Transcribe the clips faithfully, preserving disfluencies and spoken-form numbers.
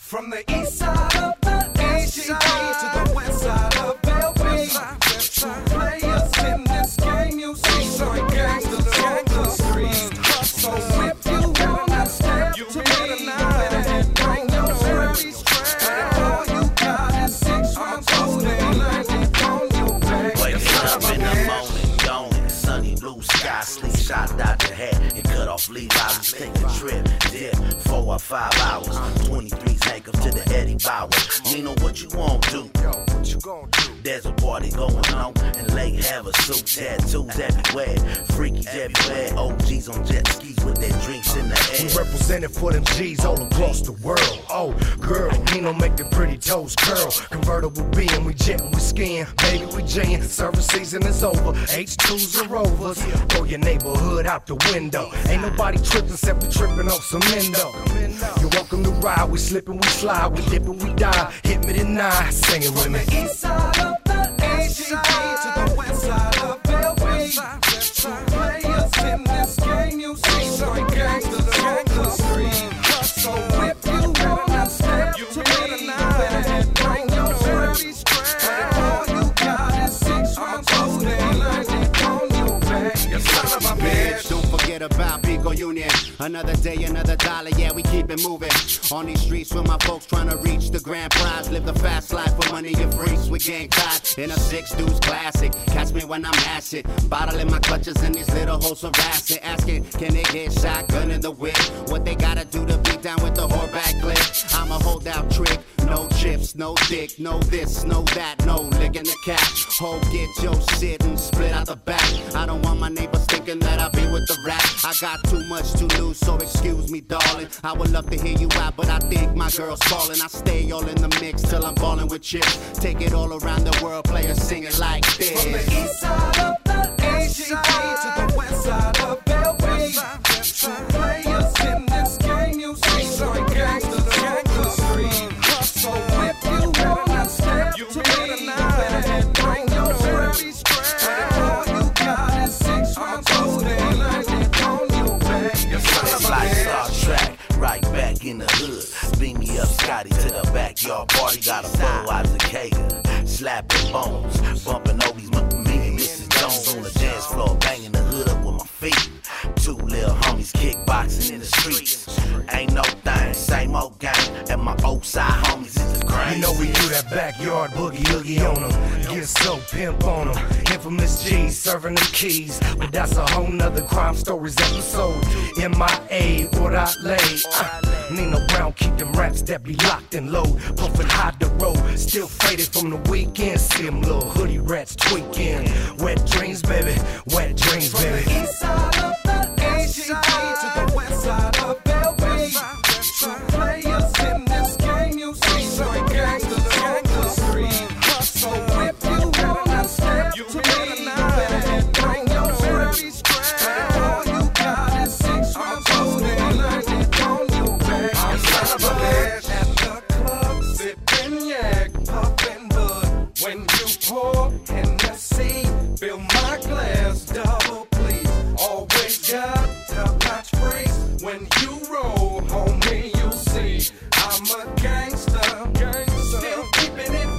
From the east side of the east side to the west side of L B. True players in this game, you see some gangsters on the street. So if you wanna step to me, you better bring your dirty strap. All you got is six months old and landing on your back. Waking up in the morning, yawning, sunny blue sky, sleep shot out the hat and cut off Levi's. Take a trip, dip, four or five hours. twenty-three's handcuffs to the Eddie Bauer. Nino, what you want to do? What you gonna do? There's a party going on and Lake have a suit, tattoos everywhere, freakies everywhere, O Gs on jet skis with their drinks in the air. We represented for them G's all across the world. Oh, girl, Nino make them pretty toes curl. Convertible being, we jetting, we skiing, baby, we J'ing. Service season is over, H twos and Rovers. Throw your neighborhood out the window. Ain't nobody tripping except we tripping off some endo. You're welcome to ride, we slipping, we slide, we dipping, we die. Hit me tonight, sing it with me. From the east side of the east side to the west side of L B. True players in this game, you see some gangsters on the street. So if you wanna step to me, you better bring your dirty strap. All you got is six months old and landing on your back. You son of a bitch. Don't forget about Pico Union. Another day, another dollar, yeah, we keep it moving. On these streets with my folks trying to reach the grand prize. Live the fast life for money and freaks with gang ties. In a six dudes classic, catch me when I'm acid. Bottle in my clutches and these little hoes of acid. Asking, can they get shotgun in the whip? What they gotta do to be down with the whoreback clip? I'm a holdout trick. No chips, no dick, no this, no that, no licking the cat. Ho, get your shit and split out the back. I don't want my neighbors thinking that I be with the rap. I got too much to lose, so excuse me, darling. I would love to hear you out, but I think my girl's calling. I stay all in the mix till I'm ballin' with chips. Take it all around the world, players singing like this. From the east side of the east side to the west side of L B. True players in this game, you see some gangsters on the street. So if you wanna step to me, you better bring your dirty strap. All you got is six months old and landing on your back. You son of It's a like bitch. Star Trek, right back in the hood. Beam me up, Scotty, to the backyard party. Got a full out of Kagan, slapping bones, bumping oldies, me and Missus Jones on the dance floor, banging the hood up with my feet. Two little homies kickboxing in the streets. Ain't no thing, same old game, and my old side homies is the crazy. You know we do that backyard boogie oogie on them. Get so pimp on them. Infamous G's serving them keys. But that's a whole nother crime stories episode. M I A, what I lay. Uh, Nino Brown, keep them raps that be locked and low. Puffin' hide the road, still faded from the weekend. See them little hoodie rats tweaking. Wet dreams, baby, wet dreams, baby. From the east side of the east side to the west side of L B. True players in this game, you see some gangsters on the street. So if you wanna step to me, you better bring your dirty strap. All you got is six months old and landing on your back. I'm son of a bitch. At the club, sipping yak, puffin' bud. When you pour Hennessy, fill my glass double, please. Always got top-notch freaks. When you roll, homie, you see I'm a gangster, gangster. Still keeping it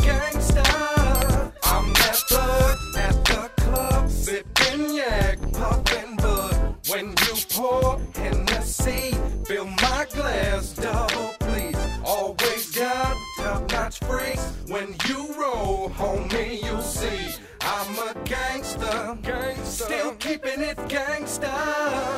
gangsta. I'm that thug at the club, sipping yak, puffin' bud. When you pour Hennessy, fill my glass double, please. Always got top-notch freaks. When you roll, homie, you see I'm a gangster, gangster. Still keeping it gangsta.